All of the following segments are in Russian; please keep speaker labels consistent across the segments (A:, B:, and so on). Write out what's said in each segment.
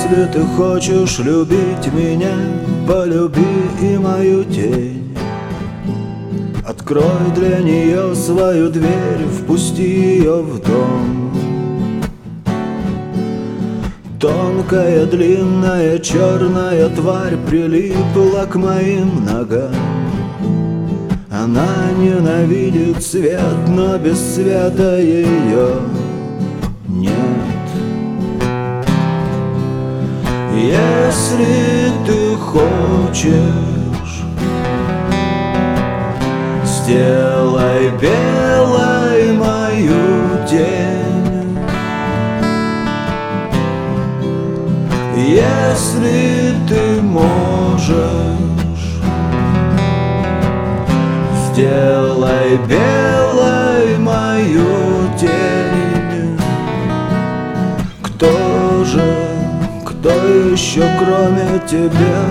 A: Если ты хочешь любить меня, полюби и мою тень. Открой для нее свою дверь, впусти ее в дом. Тонкая, длинная, черная тварь прилипла к моим ногам. Она ненавидит свет, но без света ее нет. Если ты хочешь, сделай белой мою тень. Если ты можешь, сделай белой мою тень. Кто же, кто еще кроме тебя?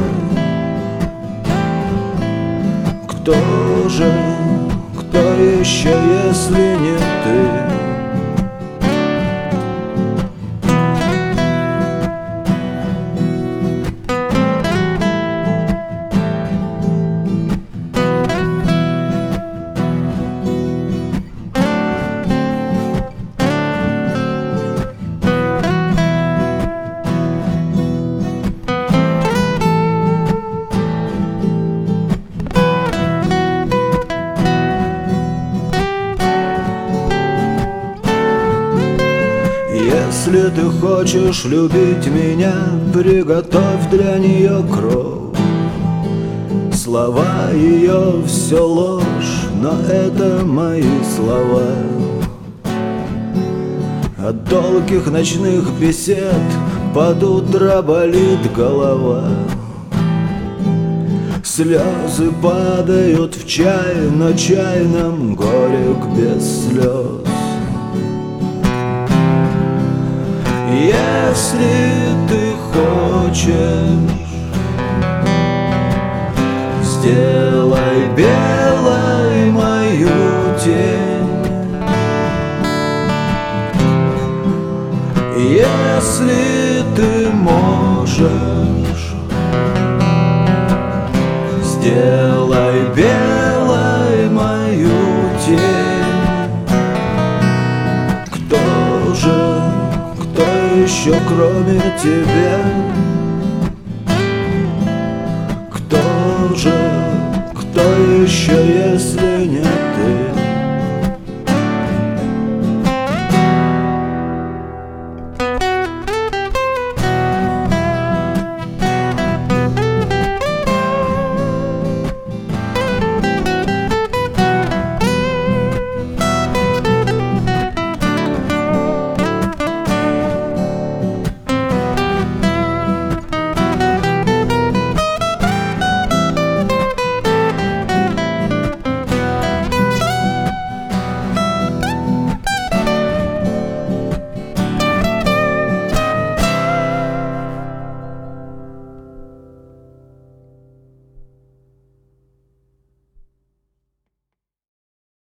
A: Кто же, кто еще, если не ты? Если ты хочешь любить меня, приготовь для нее кровь. Слова ее все ложь, но это мои слова. От долгих ночных бесед под утро болит голова. Слезы падают в чай, но чай нам горек без слез. Если ты хочешь, сделай белой мою тень. Если ты можешь, сделай белой мою тень. Кто же, кто еще кроме тебя? Кто же, кто еще, если не